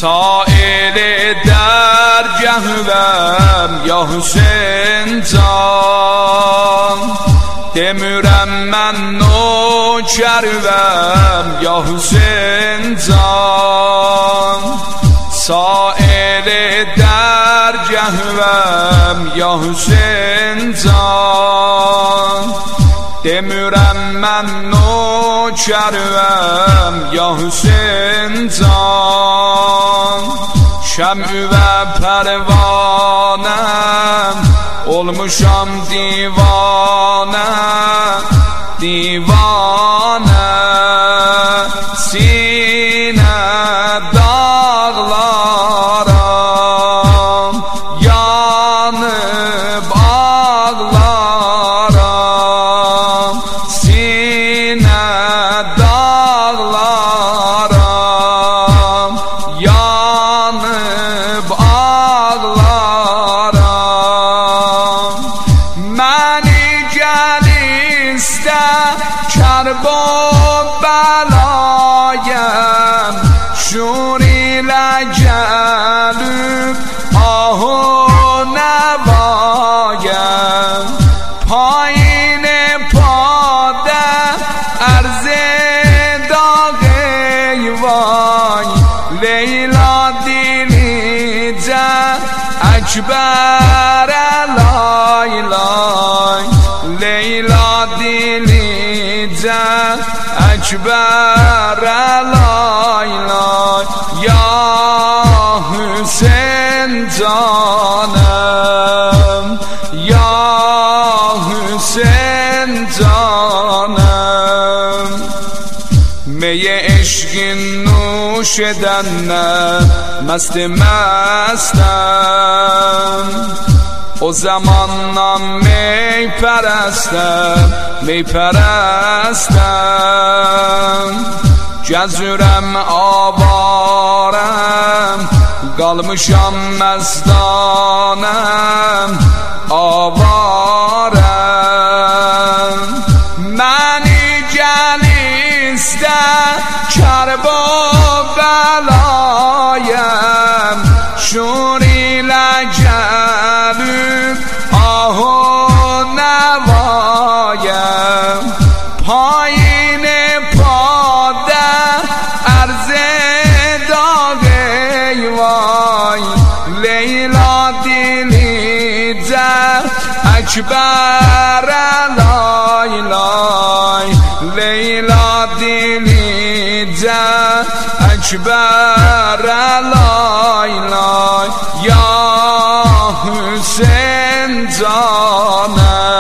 سائل در جهوم یا حسین جان دمیرم من نوکروم یا حسین جان سائل در جهوم یا حسین جان دمیرم من نوکروم یا حسین جان شمع و پروانم olmuşam divane divane sine dağlarım yanıp ağlarım sine dağlarım yanıp ağlarım məni gəl istə kərb o bəlayəm şur ilə gəlib ahu nəvayəm payın padə ərz dağ eyvay Leyla dilicə Ekber'e lay lay Leyla dilicə Ekber'e lay lay Ya Hüseyin canım Ya Hüseyin canım Meye eşkin nuş edenler mest mestم o zamandan می پرستم cəzürəm avarəm qalmışam məzdanəm avarəm məni gəl istə kərb o bəlayəm şur ilə gəlib ahu nəvayəm payın padə ərz dağ eyvay Leyla dilicə Ekber'e lay lay Leyla dilicə Ekber'e lay lay Ya Hüseyin canım